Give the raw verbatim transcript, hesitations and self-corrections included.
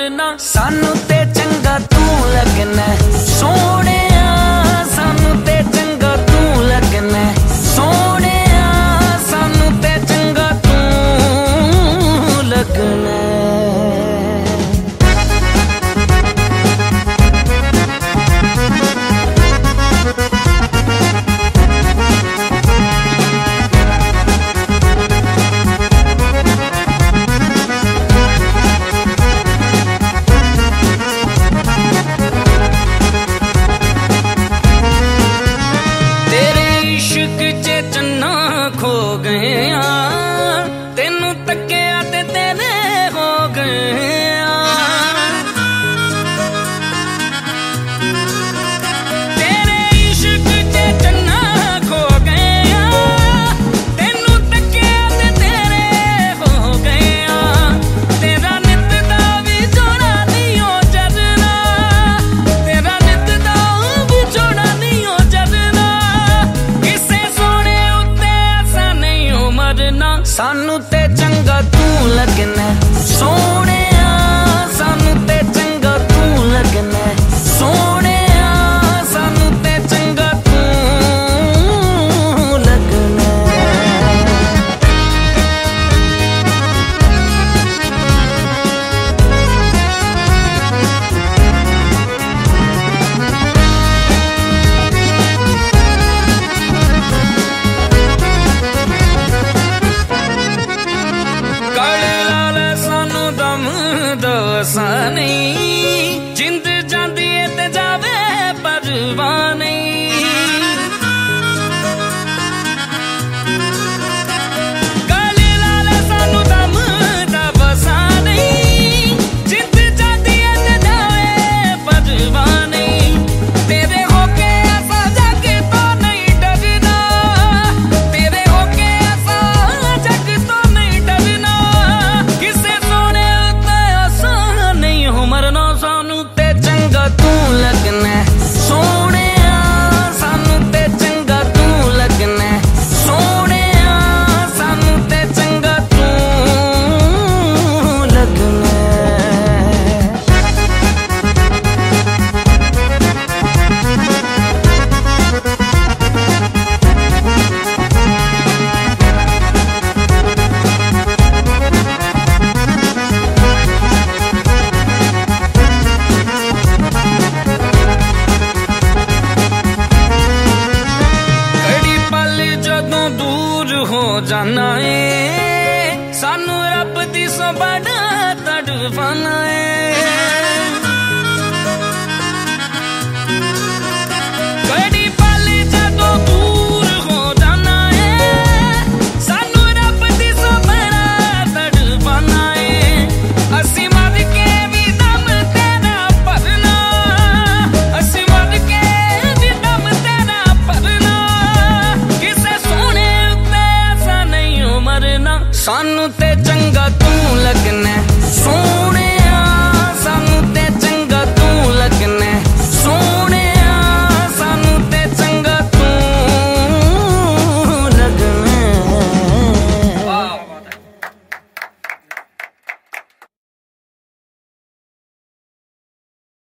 मरना। सानू ते चंगा तू लगना सोने, सानू ते चंगा तू लगना सोने, सानू ते चंगा तू लगना। खो गए तेनू तकिया ते तेरे हो गए। तेरे इश्क च चन्ना खो गए तेनू तकिया ते तेरे हो गए। तेरा नित दा भी जोड़ा नहीं जरना, तेरा नित दा भी जोड़ा नहीं जरना। किसे सोने मरना सानू ते चंगा तू लगना सोने, सानू ते चंगा तू लगना सोने, सानू ते चंगा तू लगना। नहीं जिंद जाती है ते जावे परवाह नहीं। काले लाल सानू दम दा बसा नहीं, जिंद जाती है ते जावे परवाह नहीं। तेरे होके ऐसा जग तो नहीं डरना, तेरे होके ऐसा जग तो नहीं डरना। किसे सोने मरना सानू ते चंगा तू लगना सोने, सानू ते चंगा तू लगना सोने, सानू ते चंगा तू लगना। जाना है सानू रब दी सो बड़ा तड़फाना है। कड़ी पल जदों दूर हो जाना है सानू रब दी सो बड़ा तड़फाना है। असी मर के भी दम तेरा भरना, असी मर के भी दम तेरा भरना। किसे सोने मरना सानू ते चंगा तू लगना सोने,